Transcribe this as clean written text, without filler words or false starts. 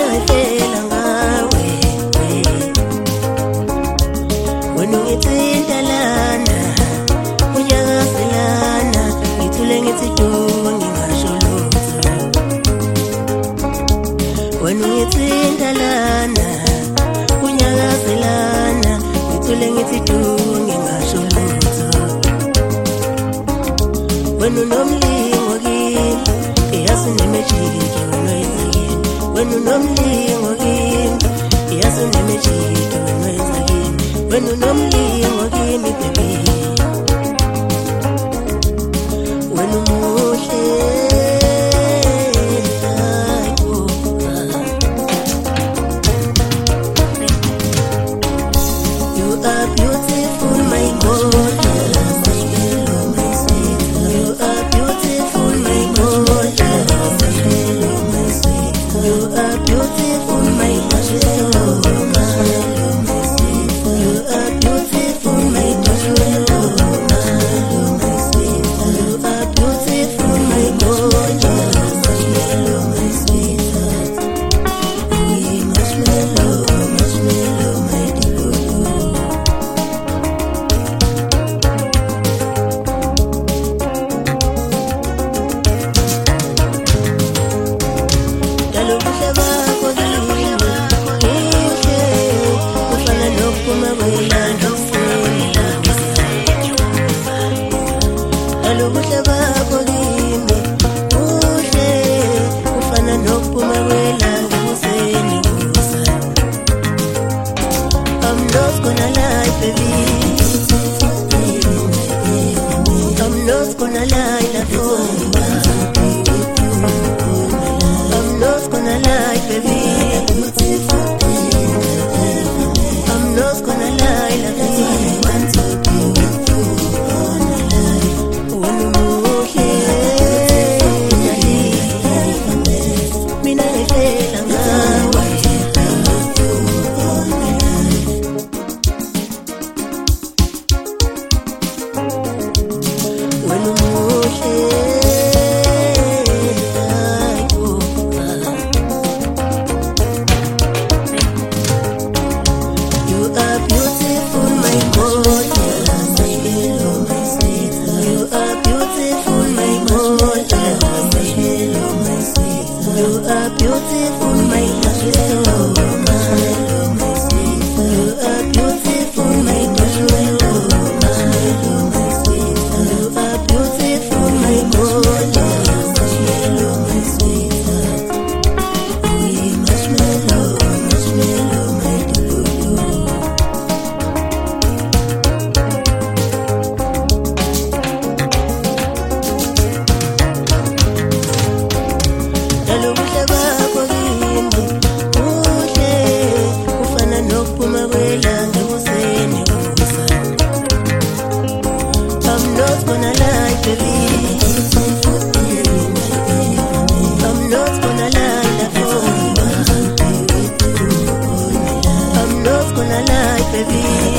ngifela ngawe wena ungithinta lana unyakazelana ngithule ngithi du ngingasho lutho wena ungithinta lana unyakazelana ngithule ngithi du ngingasho lutho wena unomlingo kimi yazi nemejiki wena yenzakini wena unomlingo kimi yazi nemejiki wena yenzakini wena unomlingo kimi baby wena umuhle you are beautiful my God. Baby